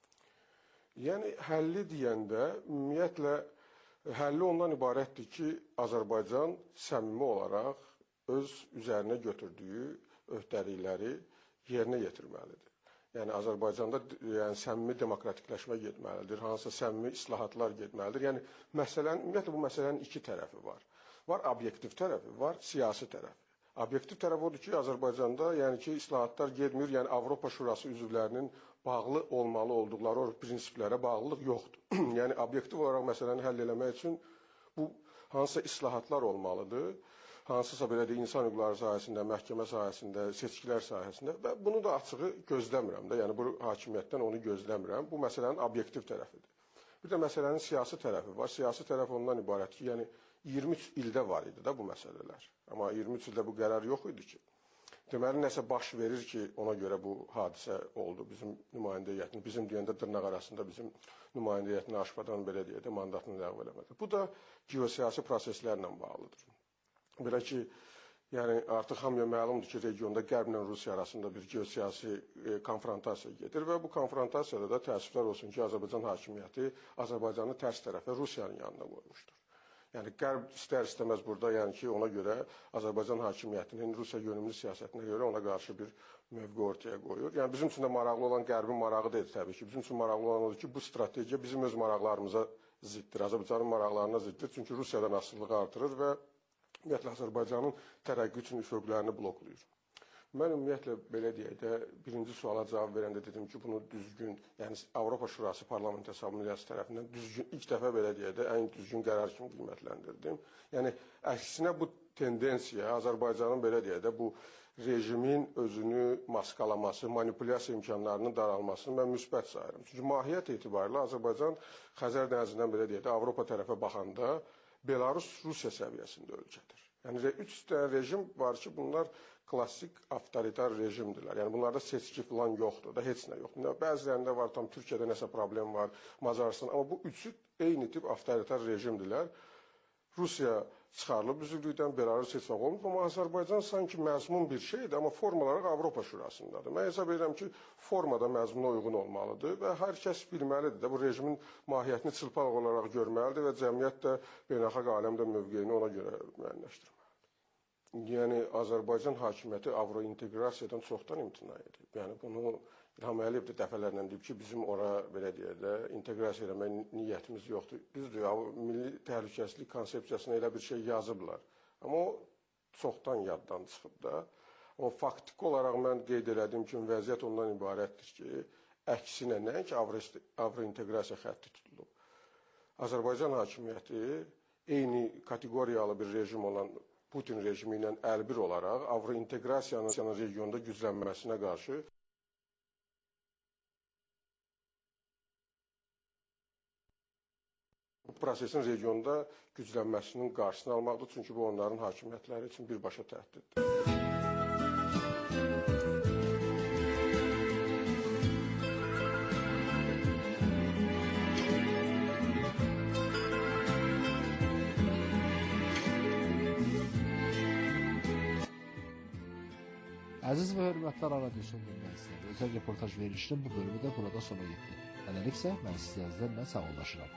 Speaker 14: Yəni həlli deyəndə ümumiyyətlə həlli ondan ibarətdir ki, Azərbaycan səmimi olaraq öz üzərinə götürdüyü öhdəlikləri yerinə yetirməlidir. Yəni Azərbaycanda səmimi demokratikləşmə getməlidir, hansısa səmimi islahatlar getməlidir. Yəni ümumiyyətlə bu məsələnin iki tərəfi var. Var obyektiv tərəfi, var siyasi tərəfi. Obyektiv tərəf odur ki, Azərbaycanda yəni ki, islahatlar getmir, yəni Avropa Şurası üzvlərinin bağlı olmalı olduqları o prinsiplərə bağlılıq yoxdur. Yəni obyektiv olaraq məsələni həll eləmək üçün bu hansısa islahatlar olmalıdır. Hansısa belə deyək, insan hüquqları sahəsində, məhkəmə sahəsində, seçkilər sahəsində və bunu da açığı gözləmirəm də, yəni bu hakimiyyətdən onu gözləmirəm. Bu məsələnin obyektiv tərəfidir. Bir də məsələnin siyasi tərəfi var. Siyasi tərəf ondan ibarət ki, yəni 23 ildə var idi da bu məsələlər. Amma 23 ildə bu qərar yox idi ki. Deməli, nəsə baş verir ki, ona görə bu hadisə oldu. Bizim nümayəndə heyətinin, bizim deyəndə dırnaq arasında bizim nümayəndə heyətinin aşpadan belə deyək də mandatını ləğv eləmədi. Bu da geosiyasi proseslərlə bağlıdır. Belə ki, yəni artıq hamıya məlumdur ki, regionda Qərblə Rusiya arasında bir geosiyasi konfrontasiya gedir və bu konfrontasiyada da təəssüflər olsun ki, Azərbaycan hakimiyyəti Azərbaycanı tərs tərəfə Rusiyanın yanına qoymuşdur. Yəni Qərb istər-istəməz burada, yəni ki, ona görə Azərbaycan hakimiyyətinin Rusiya yönümlü siyasətinə görə ona qarşı bir mövqe ortaya qoyur. Yəni bizim üçün də maraqlı olan Qərbin marağı deyil təbii ki. Bizim üçün maraqlı olan odur ki, bu strategiya bizim öz maraqlarımıza ziddir, Azərbaycanın maraqlarına ziddir. Çünki Rusiyadan asılılığı artırır və ümumiyyətlə Azərbaycanın tərəqqi üçün üfüqlərini bloklayır. Mən ümumiyyətlə belə deyək də birinci suala cavab verəndə dedim ki, bunu düzgün, yəni Avropa Şurası Parlament Assambleyası tərəfindən düzgün, ilk dəfə belə deyək də ən düzgün qərar kimi qiymətləndirdim. Yəni əksinə bu tendensiya Azərbaycanın belə deyək də bu rejimin özünü maskalaması, manipulyasiya imkanlarının daralmasını mən müsbət sayıram. Çünki mahiyyət etibarilə Azərbaycan Xəzər dənizindən belə deyək də Avropa tərəfə baxanda Belarus Rusiya səviyyəsində ölkədir. Yəni üç dənə rejim var ki, bunlar klassik avtoritar rejimdirlər. Yəni bunlarda seçki falan yoxdur da, heç nə yoxdur. Bəzilərində var, tam Türkiyədə nəsə problem var, Macaristan, amma bu üçü eyni tip avtoritar rejimdirlər. Rusiya çıxarılıb üzvlükdən, Belarus heç vaxt olmur, amma Azərbaycan sanki məzmun bir şeydir, amma forma olaraq Avropa Şurasındadır. Mən hesab edirəm ki, formada məzmuna uyğun olmalıdır və hər kəs bilməlidir də, bu rejimin mahiyyətini çılpaq olaraq görməlidir və cəmiyyət də beynəlxalq aləmdə mövqeyini ona görə müəyyənləşdirməlidir. Yəni Azərbaycan hakimiyyəti avrointeqrasiyadan çoxdan imtina edib. Yəni bunu İlham Əliyev də dəfələrlə deyib ki, bizim ora belə deyək də inteqrasiya eləmək niyyətimiz yoxdur. Düzdür, milli təhlükəsizlik konsepsiyasına elə bir şey yazıblar. Amma o çoxdan yaddan çıxıb da. Amma faktiki olaraq mən qeyd elədim ki, vəziyyət ondan ibarətdir ki, əksinə nəinki avrointeqrasiya xətti tutulub. Azərbaycan hakimiyyəti eyni kateqoriyalı bir rejim olan Putin rejimi ilə əlbir olaraq avrointeqrasiyanın regionda güclənməsinə qarşı bu prosesin regionda güclənməsinin qarşısını almaqdır. Çünki bu onların hakimiyyətləri üçün birbaşa təhdiddir.
Speaker 11: Əziz və hörmətli radiosunun dinləyiciləri, özəl reportaj verilişinin bu bölümü də burada sona yetdi. Hələliksə mən sizlərlə sağollaşıram.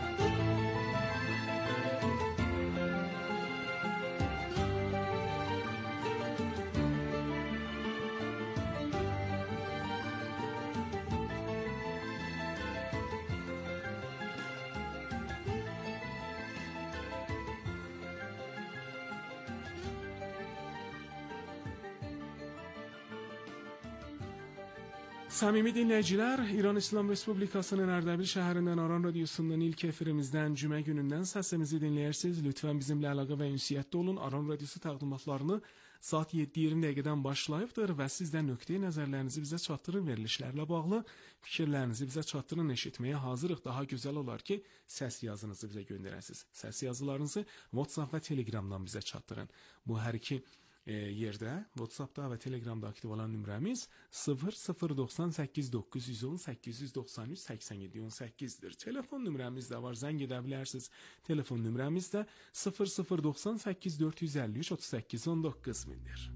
Speaker 5: Səmimi dinləyicilər, İran İslam Respublikasının Ərdəbil şəhərindən Aran radiosundan ilk efirimizdən cümə günündən səsimizi dinləyirsiniz. Lütfən bizimlə əlaqə və ünsiyyətdə olun. Aran radiosu təqdimatlarını saat 7:20 dəqiqədən başlayıbdır və siz də nöqteyi nəzərlərinizi bizə çatdırın, verilişlərlə bağlı fikirlərinizi bizə çatdırın, eşitməyə hazırıq. Daha gözəl olar ki, səs yazınızı bizə göndərəsiniz. Səs yazılarınızı WhatsApp və Telegramdan bizə çatdırın. Bu hər iki yerdə, WhatsApp-da və Telegram-da aktiv olan nömrəmiz 0098 910 893 87 18-dir. Telefon nömrəmiz də var, zəng edə bilərsiniz. Telefon nömrəmiz də 0098 453 38 19 mindir.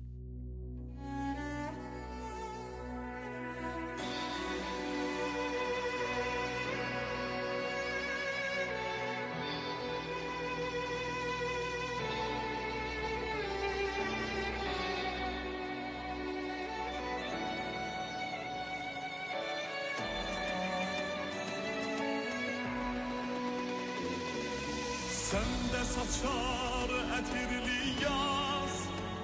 Speaker 15: Səndə saçar ətirli yaz,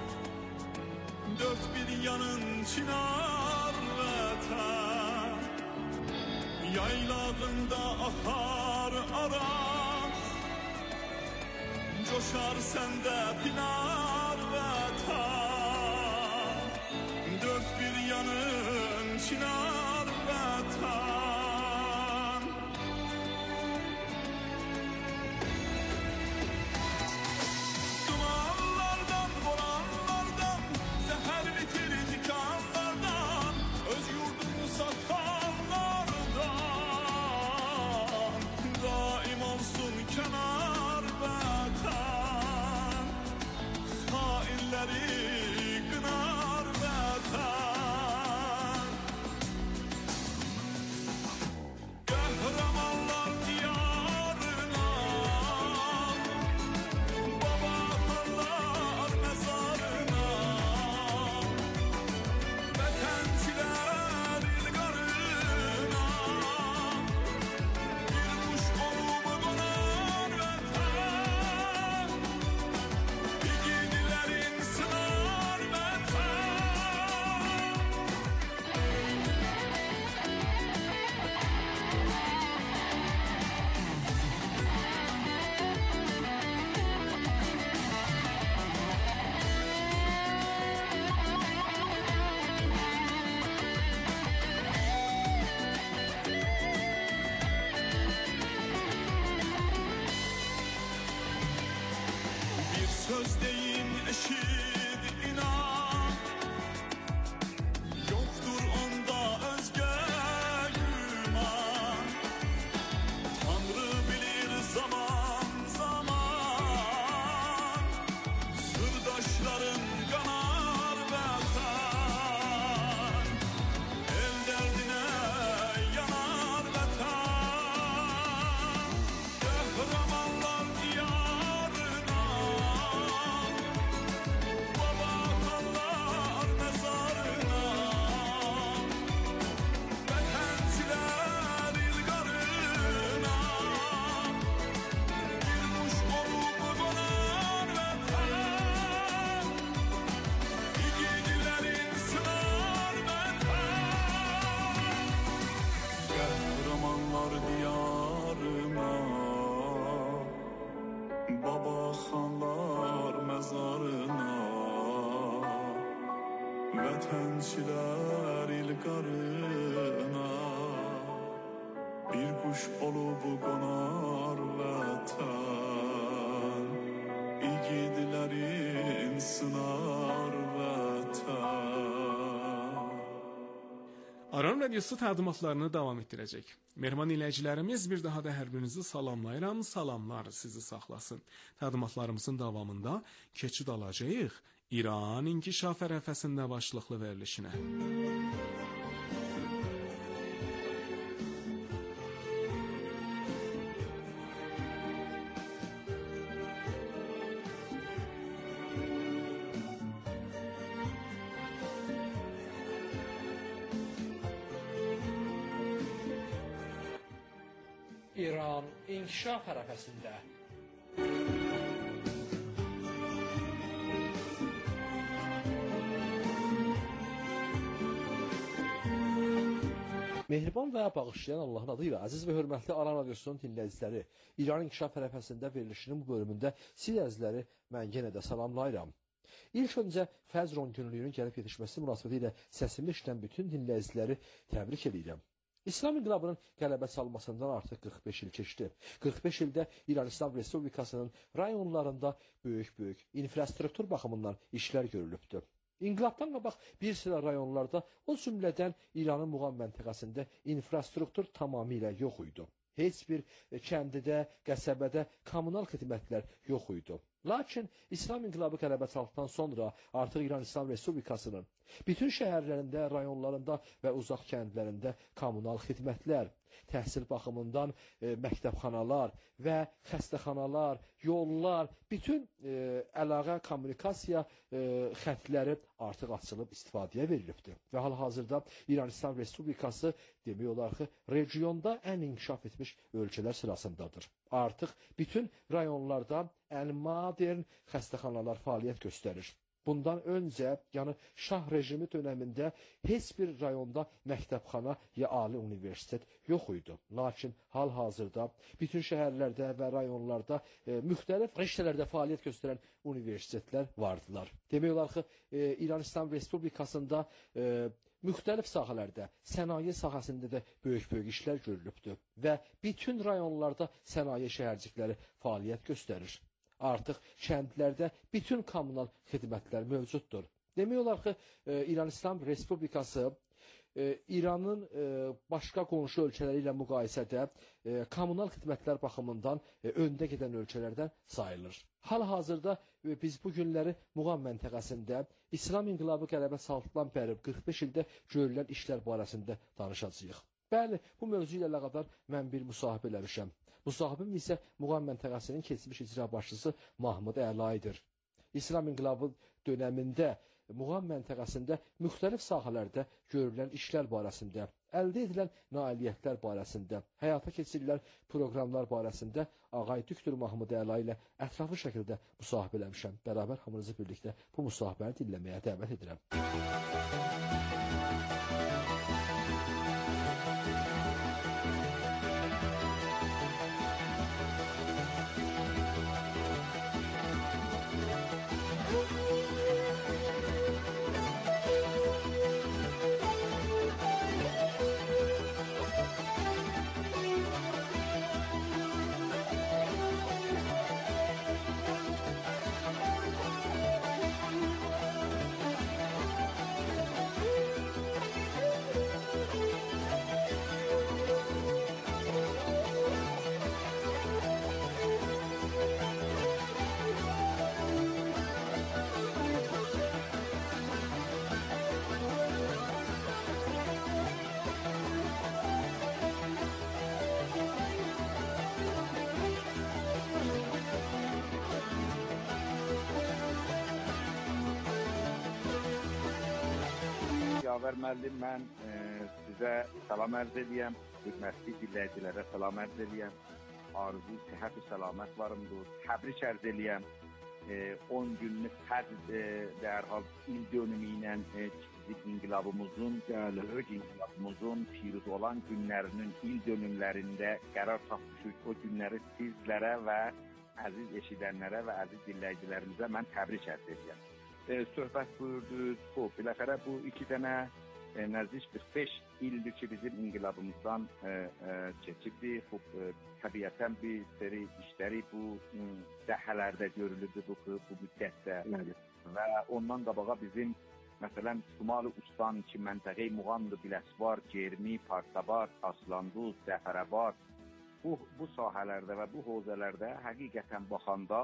Speaker 15: dörd bir yanın çınar vətən, yaylağında axar araz, coşar səndə pinar vətən, dörd bir yanın çınar vətən. Söz deyin eşit inan, yoktur onda özge güman. Tanrı bilir zaman zaman, sırdaşların kanar vatan, el derdine yanar vatan. Kahramanlar diyarına, baba xanlar məzarına, vətənçilər ilqarına, bir quş olub qonar vətən, igidlərin sınar vətən.
Speaker 5: Aran Radyosu təqdimatlarını davam etdirəcək. Mehman iləyicilərimiz, bir daha da hər birinizi salamlayıram, salamlar sizi saxlasın. Təqdimatlarımızın davamında keçid alacağıq İran inkişaf ərəfəsində başlıqlı verilişinə.
Speaker 11: İran inkişaf ərəfəsində. Mehriban və bağışlayan Allahın adıyla əziz və hörmətli Aran Radyosunun dinləyiciləri, İran inkişaf ərəfəsində verilişinin bu bölümündə siz əzizləri mən yenə də salamlayıram. İlk öncə Fəzr 10 günlüyünün gəlib yetişməsi münasibəti ilə səsimi eşidən bütün dinləyiciləri təbrik edirəm. İslam inqilabının qələbə salmasından artıq 45 il keçdi. 45 ildə İran İslam Respublikasının rayonlarında böyük infrastruktur baxımından işlər görülübdür. İnqilabdan qabaq bir sıra rayonlarda, o cümlədən İranın Muğam məntəqəsində infrastruktur tamamilə yox idi. Heç bir kəndidə, qəsəbədə kommunal xidmətlər yox idi. Lakin İslam inqilabı qələbə çaldıqdan sonra artıq İran İslam Respublikasının bütün şəhərlərində, rayonlarında və uzaq kəndlərində kommunal xidmətlər, təhsil baxımından məktəbxanalar və xəstəxanalar, yollar, bütün əlaqə, kommunikasiya xətləri artıq açılıb istifadəyə verilibdir. Və hal-hazırda İran İslam Respublikası demək olar ki, regionda ən inkişaf etmiş ölkələr sırasındadır. Artıq bütün rayonlarda ən modern xəstəxanalar fəaliyyət göstərir. Bundan öncə, yəni Şah rejimi dönəmində heç bir rayonda məktəbxana ya ali universitet yox idi. Lakin hal-hazırda bütün şəhərlərdə və rayonlarda müxtəlif riştələrdə fəaliyyət göstərən universitetlər vardılar. Demək olar ki, İran İslam Respublikasında müxtəlif sahələrdə, sənaye sahəsində də böyük işlər görülübdür və bütün rayonlarda sənaye şəhərcikləri fəaliyyət göstərir. Artıq kəndlərdə bütün kommunal xidmətlər mövcuddur. Demək olar ki, İran İslam Respublikası İranın başqa qonşu ölkələri ilə müqayisədə kommunal xidmətlər baxımından öndə gedən ölkələrdən sayılır. Hal-hazırda biz bu günləri Muğam məntəqəsində İslam inqilabı qələbə saldıqdan bəri 45 ildə görülən işlər barəsində danışacağıq. Bəli, bu mövzu ilə əlaqədar mən bir müsahibə eləmişəm. Müsahibim isə Muğam məntəqəsinin keçmiş icra başçısı Mahmud Əlaydır. İslam inqilabı dönəmində Muğam məntəqəsində müxtəlif sahələrdə görülən işlər barəsində, əldə edilən nailiyyətlər barəsində, həyata keçirilən proqramlar barəsində Ağay Düktor Mahmud Əla ilə ətraflı şəkildə müsahibə eləmişəm. Bərabər hamınızı birlikdə bu müsahibəni dinləməyə dəvət edirəm.
Speaker 16: Yavər müəllim, mən sizə salam ərz edəyəm, hörmətli dinləyicilərə salam ərz edəyəm, arzu, səhət və səlamət varımdır, təbrik ərz edəyəm, 10 günlük dərhal il dönümü ilə kiçik inqilabımızın, böyük inqilabımızın piruz olan günlərinin il dönümlərində qərar tapmışıq. O günləri sizlərə və əziz eşidənlərə və əziz dinləyicilərimizə mən təbrik ərz edəyəm. Söhbət buyurdunuz, biləxərə bu 2 dənə nəzdiş 45 ildir ki, bizim inqilabımızdan keçibdir. Təbiətən bir seri işləri bu dəhələrdə görülürdü bu müddətdə və ondan qabağa bizim məsələn, Şimali Ustan ki, məntəqəyi Muğamdır, Biləsvar, Germi, Partabar, Aslanduz, Zəfərəbad bu sahələrdə və bu hozələrdə həqiqətən baxanda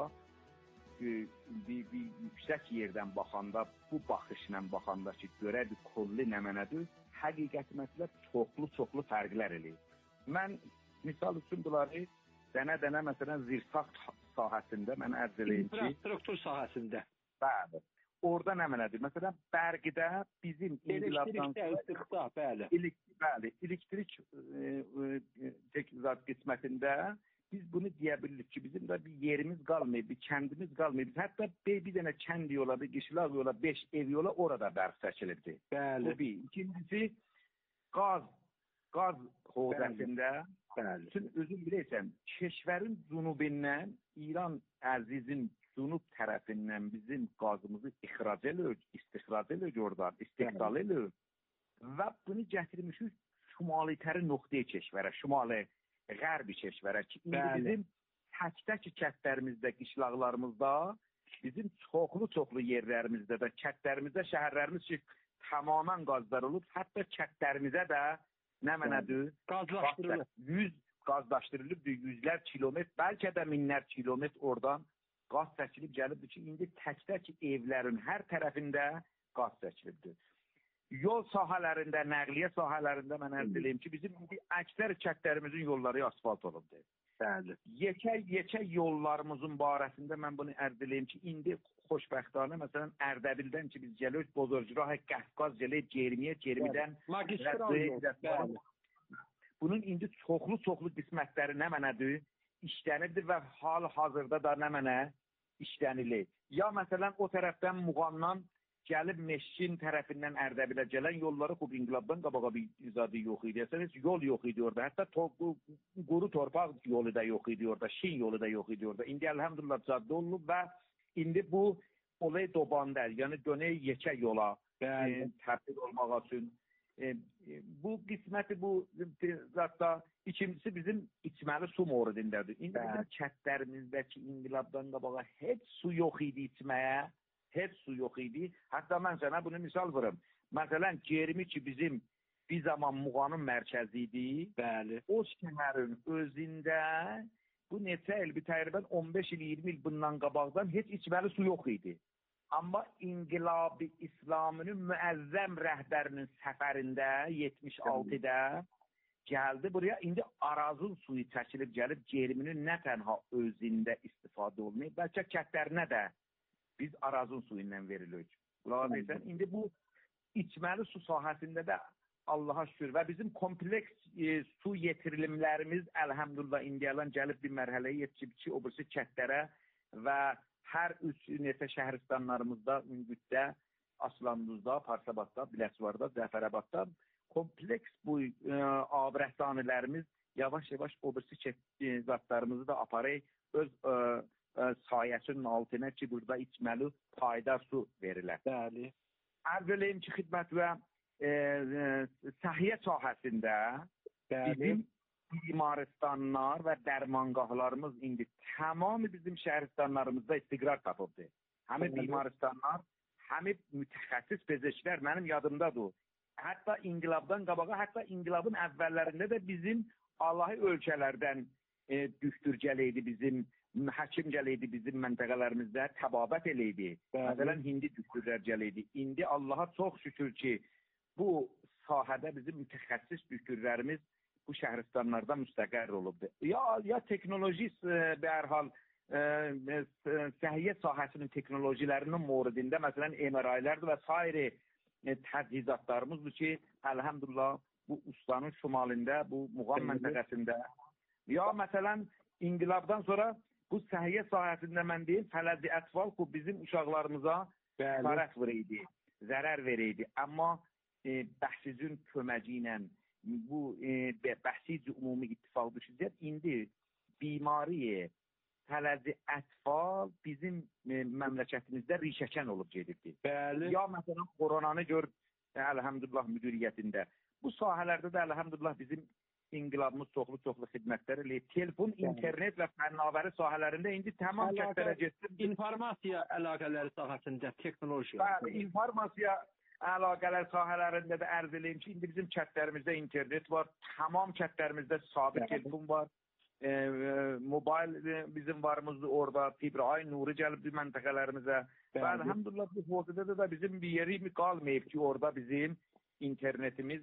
Speaker 16: bir yüksək yerdən baxanda, bu baxışla baxanda ki, görədir, kolli nəmənədir, həqiqəti məsələ çoxlu fərqlər eləyir. Mən misal üçün bunları dənə məsələn zirtaq sahəsində mən ərz eləyim ki,
Speaker 17: infrastruktur sahəsində.
Speaker 16: Bəli. Orada nəmənədir? Məsələn, Bərqidə bizim elektrik qismətində biz bunu deyə bilirik ki, bizim də bir yerimiz qalmayıb, bir kəndimiz qalmayıb. Hətta bir dənə kənd yola, bir qışlaq yola, 5 ev yola orada bərq çəkilibdi.
Speaker 17: Bəli.
Speaker 16: Bu bir. İkincisi, qaz hozəsində, özün bilirsən, Keşvərin cünubindən, İran əzizin cünub tərəfindən bizim qazımızı ixrac edilir, istixrac edilir oradan, istiqdal edilir və bunu gətirmişik şimali təri nöqtəyə keşvərə, şimali qərbi keşvərə ki, indi bizim tək-tək kəndlərimizdə, qışlaqlarımızda, bizim çoxlu yerlərimizdə də, kəndlərimizdə, şəhərlərimiz ki, tamamən qazdarılıb, hətta kəndlərimizə də nə mənədir? Qazlaşdırılıb, yüzlər kilometr, bəlkə də minlər kilometr oradan qaz çəkilib gəlibdir ki, indi tək-tək evlərin hər tərəfində qaz çəkilibdir. Yol sahələrində, nəqliyyat sahələrində mən ərz edeyim ki, bizim indi əksər kəndlərimizin yolları asfalt olubdur. Yekə yollarımızın barəsində mən bunu ərz edeyim ki, indi xoşbəxtانه məsələn Ərdəbildən ki, biz gəlirik Bozorcurah, Qafqaz gəlirik Germidən bunun indi çoxlu qismətləri nə mənədir? İşlənirdir və hal-hazırda da nə mənə işlənilir. Ya məsələn o tərəfdən Muğamdan gəlib Meşkin tərəfindən Ərdəbilə gələn yolları xub İnqilabdan qabağa bir izadı yox idi. Heç yol yox idi orada. Hətta quru torpaq yolu da yox idi orada. Şin yolu da yox idi orada. İndi əlhamdülillah caddə olunub və indi bu olay dobandır. Yəni dönək yekə yola təbdil olmaq üçün. Bu qisməti bu zatta ikincisi bizim içməli su moridindədir. İndi bizim kəndlərimizdəki İnqilabdan qabağa heç su yox idi içməyə. Heç su yox idi. Hətta mən sənə bunu misal vurum. Məsələn, Germi ki bizim bir zaman Muğanın mərkəzi idi. O şəhərin özündə bu neçə il, bir təqribən 15 il, 20 il bundan qabaqdan heç içməli su yox idi. Amma İnqilab-ı İslamının müəzzəm rəhbərinin səfərində 76-də gəldi buraya. İndi Arazın suyu çəkilib gəlib Germinin nə tənha özündə istifadə olunur, bəlkə kəndlərinə də biz Arazın suyundan veririk. İndi bu içməli su sahəsində də Allaha şükür və bizim kompleks su yetirilimlərimiz əlhəmdülillah indiyədən gəlib bir mərhələyə yetişib ki, o birisi kəndlərə və hər üç neçə şəhristanlarımızda, Üngüddə, Aslanduzda, Parsabadda, Biləsuvarda, Zəfərabadda kompleks bu abrəhdanələrimiz yavaş-yavaş o birisi zatlarımızı da aparaq öz sayəsinin altına ki, burada içməli payda su verirlər. Ərz eləyim ki, xidmət və səhiyyə sahəsində bizim bimaristanlar və dərmanqahlarımız indi tamamı bizim şəhristanlarımızda istiqrar tapıbdır. Həmin bimaristanlar, həmin mütəxəssis pezeşkilər mənim yadımdadır. Hətta İnqilabdan qabağa, hətta İnqilabın əvvəllərində də bizim Allahi ölkələrdən düşdür gələydi bizim həkim gələydi bizim məntəqələrimizdə təbabət eləydi. Məsələn, hindi düşdürlər gələydi. İndi Allaha çox şükür ki, bu sahədə bizim mütəxəssis düşdürlərimiz bu şəhristanlarda müstəqər olubdur. Ya teknoloji bərhal səhiyyə sahəsinin teknolojilərinin moridində, məsələn, MRI-lərdir və sairi təchizatlarımızdır ki, əlhəmdülillah bu ustanın şimalində, bu Muğam məntəqəsində. Ya məsələn, İnqilabdan sonra bu səhiyyə sahəsində mən deyim, fələzi ətfal bu bizim uşaqlarımıza xarət verəydi, zərər verəydi. Amma bəhsizin köməci ilə bu bəhsic ümumi ittifaq düşəcək. İndi bimari fələzi ətfal bizim məmləkətimizdə rişəkən olub gedibdir. Ya məsələn, koronanı gör, əlhəmdülillah müdiriyyətində. Bu sahələrdə də əlhəmdülillah bizim İnqilabımız çoxlu xidmətlər eləyir. Telefon, internet və fənnavari sahələrində indi tamam kəndlərə getsin.
Speaker 11: İnformasiya əlaqələri sahəsində texnologiya.
Speaker 16: Bəli, informasiya əlaqələr sahələrində də ərz eləyim ki, indi bizim kəndlərimizdə internet var, tamam kəndlərimizdə sabit telefon var. Mobil bizim varımızdır orada, Fibraay nuru gəlib məntəqələrimizə. Və əlhəmdülillah bu xosədə də bizim bir yeri qalmayıb ki, orada bizim internetimiz